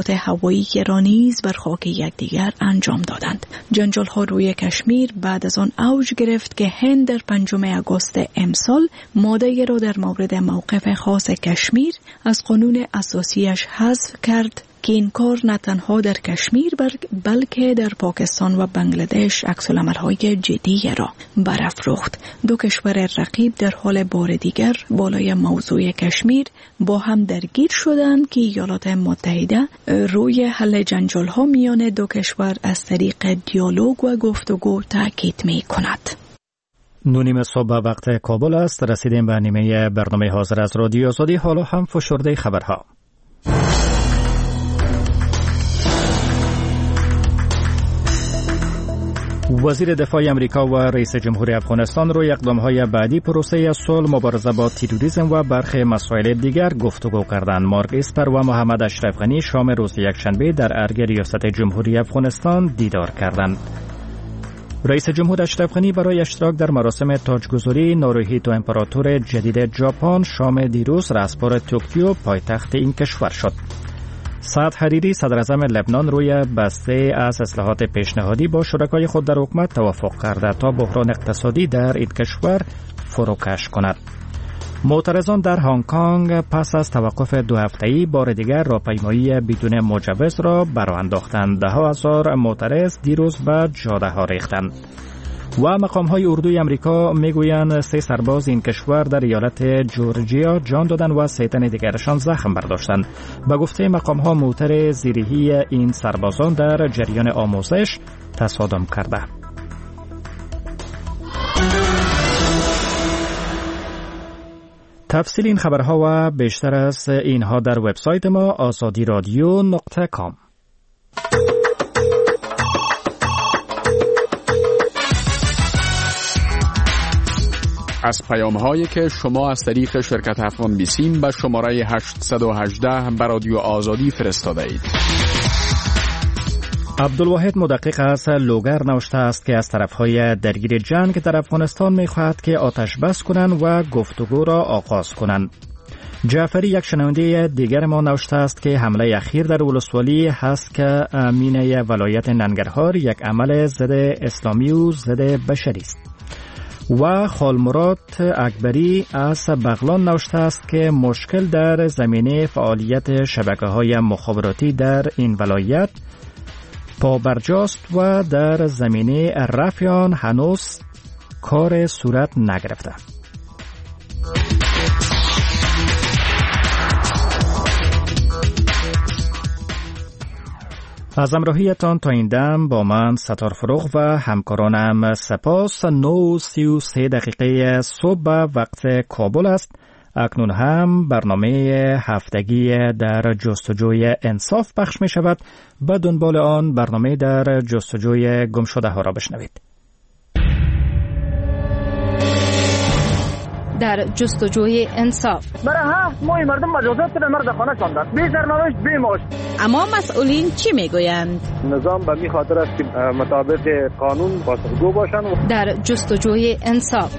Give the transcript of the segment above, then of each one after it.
تظاهرات هوایی را نیز بر خاک یکدیگر انجام دادند. جنجال‌ها روی کشمیر بعد از آن اوج گرفت که هند در 5 آگوست امسال ماده‌ای را در مورد موقف خاص کشمیر از قانون اساسیش حذف کرد که این کار نه تنها در کشمیر بلکه در پاکستان و بنگلادش عکس‌العمل‌های جدی را برافروخت. دو کشور رقیب در حال بار دیگر بالای موضوع کشمیر با هم درگیر شدند که ایالات متحده روی حل جنجال‌ها میان دو کشور از طریق دیالوگ و گفتگو تاکید می‌کند. 9 صبح وقت کابل است. رسیدیم به نیمه برنامه حاضر از رادیو آزادی. حالا هم فشرده خبرها. وزیر دفاع امریکا و رئیس جمهور افغانستان روی اقدام‌های بعدی پروسه صلح، مبارزه با تروریسم و برخی مسائل دیگر گفتگو کردند. مارک اسپر و محمد اشرف غنی شام روز یکشنبه در ارگ ریاست جمهوری افغانستان دیدار کردند. رئیس جمهور اشرف غنی برای اشتراک در مراسم تاجگذاری ناروهیتو امپراتور جدید ژاپن شام دیروز رسپار توکیو پایتخت این کشور شد. سعد حریری صدر اعظم لبنان روی بسته از اصلاحات پیشنهادی با شرکای خود در حکومت توافق کرده تا بحران اقتصادی در این کشور فروکش کند. معترضان در هنگ کنگ پس از توقف 2 هفته‌ای بار دیگر راهپیمایی بدون مجوز را برانداختند. ده‌ها هزار معترض دیروز به جاده‌ها ریختند. و مقام‌های اردوی امریکا میگویند 3 سرباز این کشور در ایالت جورجیا جان دادند و 3 تن دیگرشان زخم برداشتند. به گفته مقام‌ها موتر زیرهی این سربازان در جریان آموزش تصادم کرده. تفصیل این خبرها و بیشتر از اینها در وبسایت ما azadiradio.com. از پیام‌هایی که شما از طریق شرکت افغان بیسیم به شماره 818 به رادیو آزادی فرستاده اید. عبدالواحد مدقق از لوگر نوشته است که از طرفهای درگیر جنگ در افغانستان می‌خواهد که آتش بس کنند و گفتگو را آغاز کنند. جعفری یک شنونده دیگر ما نوشته است که حمله اخیر در ولسوالی هست که امینه ولایت ننگرهار یک عمل ضد اسلامی و ضد بشری است. و خالمراد اکبری از بغلان نوشته است که مشکل در زمینه فعالیت شبکه‌های مخابراتی در این ولایت پابرجاست و در زمینه رفع آن هنوز کار صورت نگرفته. از همراهیتان تا این دم با من ستار فروغ و همکارانم سپاس. 9:33 صبح وقت کابل است. اکنون هم برنامه هفتگی در جستجوی انصاف پخش می شود. به دنبال آن برنامه در جستجوی گمشده ها را بشنوید. در جستجوی انصاف برای 7 ماه مردم مجازات به مرد خانه شاندن، بی سرنوشت بی معاش. اما مسئولین چی میگویند؟ نظام به می خاطر است که مطابق قانون پاسخگو باشند. در جستجوی انصاف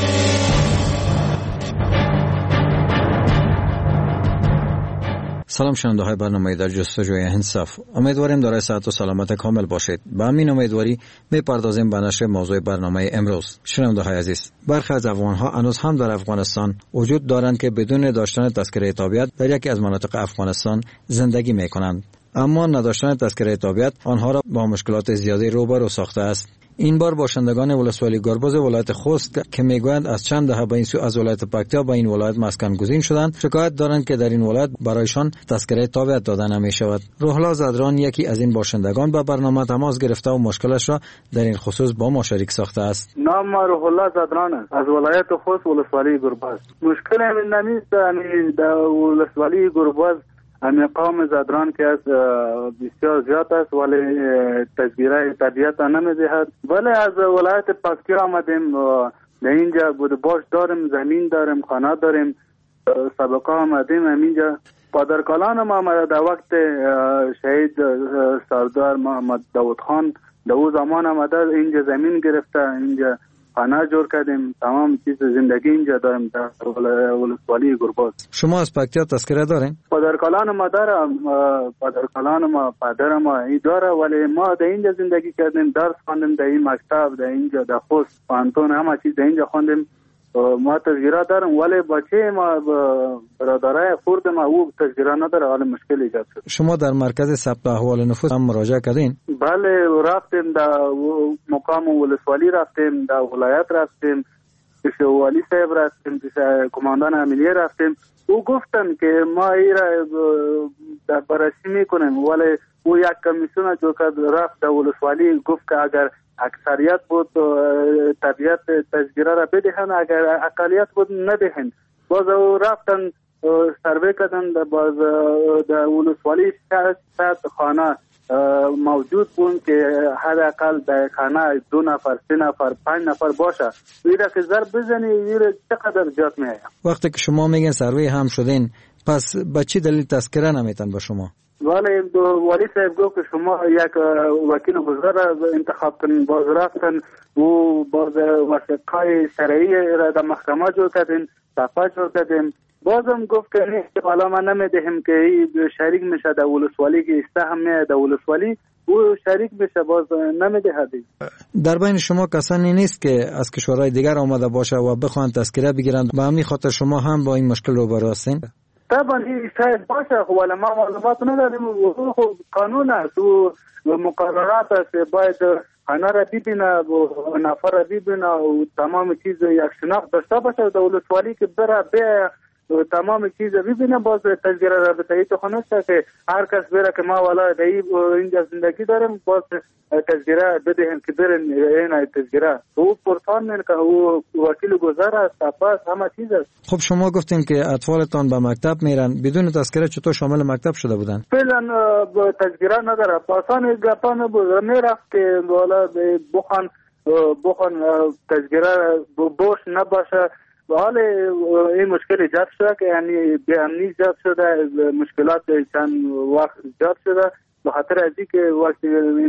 سلام شنونده های برنامه در جستجوی انصاف. امیدواریم دارای صحت و سلامت کامل باشید. با همین امیدواری میپردازیم به نشر موضوع برنامه امروز. شنونده های عزیز، برخی از افغان ها هنوز هم در افغانستان وجود دارند که بدون داشتن تذکره تابعیت در یکی از مناطق افغانستان زندگی میکنند، اما نداشتن تذکره تابعیت آنها را با مشکلات زیادی روبرو ساخته است. این بار باشندگان ولسوالی گربز ولایت خوست که میگویند از چند دهه به این سو از ولایت پکتیا به این ولایت مسکن گزین شدند، شکایت دارند که در این ولایت برایشان تذکره تابعیت داده نمی شود. روح الله زدران یکی از این باشندگان به برنامه تماس گرفته و مشکلش را در این خصوص با ما شریک ساخته است. نام روح الله زدران است، از ولایت خوست ولسوالی گربز. مشکل همین نمیست در ولسوالی گربز همین قوم زدران که از بسیار زیاد است ولی تذکره طبیعت نمیدهد. ولی از ولایت پکتیا آمدیم در اینجا بود باش داریم، زمین داریم، خانه داریم، سابقه آمدیم همینجا. پادرکالان ما آمده در وقت شهید سردار محمد داود خان در او زمان آمده اینجا زمین گرفته، اینجا خانه جور کردیم، تمام چیز زندگی اینجا داریم در ولسوالی گرباز. شما از پکتیا تذکره دارین؟ پدرکالان ما دارم، پدرکالان ما، پدر ما ای داره، ولی ما در اینجا زندگی کردیم، درس خواندیم در این مکتب، در اینجا در خوست پانتون همه چیز در اینجا خواندیم. ما تذکره دارم، ولی بچه ما برادرای خورد ما او تذکره نداره، حال مشکل ایجاد شد. شما در مرکز ثبت احوال نفوس هم مراجعه کردین؟ بله، رفتیم در مقام ولسوالی، رفتیم در ولایت، رفتیم پیش والی صاحب، رفتیم پیش کماندان عملیه، رفتیم. او گفتن که ما ای را در بررسی میکنیم، ولی او یک کمیسیون جو کرد، رفت در ولسوالی، گفت که اگر اکثریت بود طبیعت تذکره را بدهن، اگر اقلیت بود ندهن. باز او رفتن سروی کردن، باز در ولسوالی 600 خانه موجود بود که حداقل در خانه 2 نفر 3 نفر 5 نفر باشه. ویرا که ضرب بزنی ویرا چقدر جات میاد. وقتی که شما میگن سروی هم شدین، پس به چی دلیل تذکره نمیتن با شما؟ ولی والی صاحب گفت که شما یک وکیل گذار انتخاب کنین. باز رفتن و باز وثیقه شرعی را در محکمه جور کردین، صفحه جور کردین. بازم گفت که نه، حالا ما نمیدهیم که شریک میشه در ولسوالی، که استهم میاد در ولسوالی او شریک بشه، باز نمیدهدی. در بین شما کسانی نیست که از کشورهای دیگر آمده باشه و بخوان تذکره بگیرند؟ به همین خاطر شما هم با این مشکل روبرو هستین؟ طبعا این شاید باشه، ولی ما معلومات نداریم. خب قانون است و مقررات است، باید خانه را ببینه و نفر را ببینه و تمام چیز یک شناخت داشته باشه در ولسوالی، که بره تمام چیز ببینه. باز تذکره رابطه‌ای تو خانه است که هر کس بره که ما والا در اینجا زندگی داریم، باز تذکره بدهیم که برن این تذکره. او پرسان میره که او وکیل گذار است، صفحه همه چیز است. خب شما گفتین که اطفالتان به مکتب میرن، بدون تذکره چطور شامل مکتب شده بودن؟ فعلا تذکره نداره، پاسان گپا نبود، میرفت که والا بخوان تذکره بوش نباشه. حال این مشکل ایجاد شده که یعنی به امنی ایجاد شده، مشکلات چند وقت ایجاد شده، به خاطر از اینکه وقتی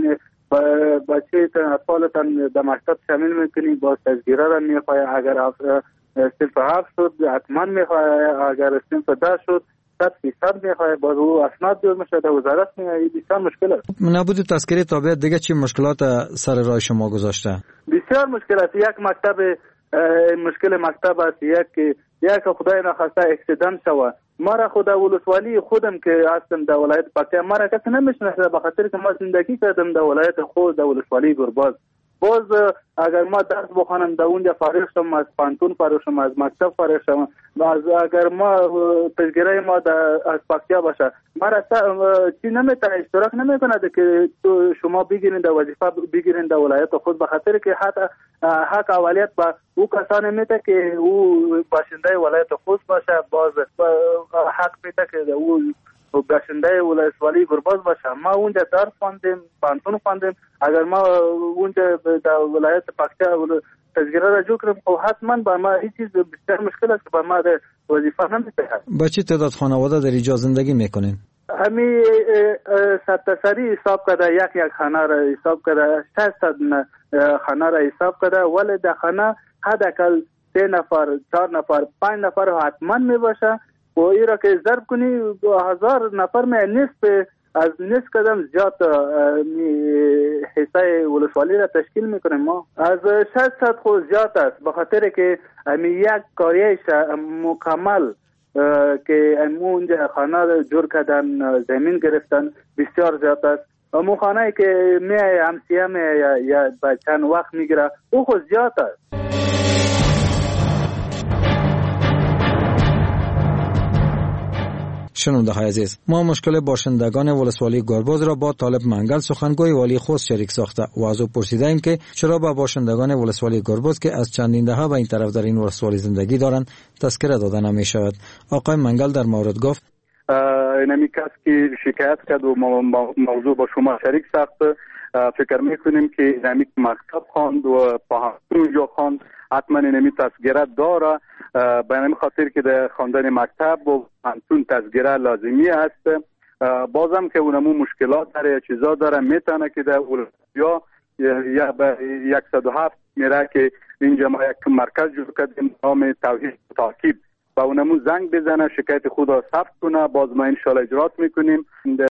بچه اطفالتان در مکتب شامل میکنی، باز تذکره را میخواه. اگر صنف 7 شد حتما میخواه، اگر صنف 10 شد 100% میخواه، باز او اسناد جور میشه در وزارت میاد. بسیار مشکل است. نبود تذکره تابعیت دیگه چی مشکلات سر راه شما گذاشته؟ بسیار مشکلات. یک مکتب مشکل مکتب است، یک خدای نخواسته اکسیدنت شود. ما را خود ولسوالی خودم که هستم در ولایت پکتیا، ما را کسی نمیشناسه، به خاطر که ما زندگی کردم در ولایت خود در ولسوالی گرباز. باز اگر ما درس بخوانم در اونجا فارغ شم، از پانتون فارغ شم، از مکتب فارغ شم، اگر ما تذکره ما از پکتیا باشه، ما را چی نمیتونه اشتراک نمیکنه که شما بگیرین در وظیفه بگیرین در ولایت خود، به خاطر که حق اولیت با او کسانی میده که او باشنده ولایت خود باشه. باز حق میده که او باشنده ولسوالی گرباز باشه. ما اونجا درس خواندیم، پانتون خواندیم، اگر ما اونجا در ولایت پکتیا تذکره را جو کنیم، خب حتما با ما این چیز بسیار مشکل است که با ما وظیفه نمیده. با چه تعداد خانواده در اینجا زندگی میکنین؟ همی سری حساب کرده، یک خانه را حساب کرده، 600 خانه را حساب کرده، ولی در خانه حداقل 3 نفر 4 نفر 5 نفر حتما میباشه. و این را که ضرب کنی 1000 نفر می از نصف قدم زیاد حصه ولسوالی را تشکیل میکنیم. ما از 600 خود زیاد است، به خاطر که یک کاریش مکمل که اونجا خانه جور کردن، زمین گرفتن بسیار زیاد است. امو خانه که میای همسیه میای یا با چند وقت میگیره او خود زیاد است. شنونده های عزیز، ما مشکل باشندگان ولسوالی گرباز را با طالب منگل سخنگوی والی خوست شریک ساخته و از او پرسیدیم که چرا با باشندگان ولسوالی گرباز که از چندین دهه به این طرف در این ولسوالی زندگی دارند تذکره داده نمی شود. آقای منگل در مورد گفت اینمی کس که شکایت کرد و موضوع با شما شریک ساخت، فکر میکنیم که اینمی مکتب خواند و پاهمتون جا خواند، حتما اینمی تذکره داره. به این خاطر که در خواندن مکتب و پانتون تذکره لازمی است. بازم که اونمو مشکلات داره، چیزا داره، میتونه که در اولویا یا به 107 میره که اینجا ما یک مرکز جور کردیم نام توحید تعقیب و اونمو زنگ بزنه، شکایت خود را ثبت کنه، باز ما ان شاء الله اجرات میکنیم.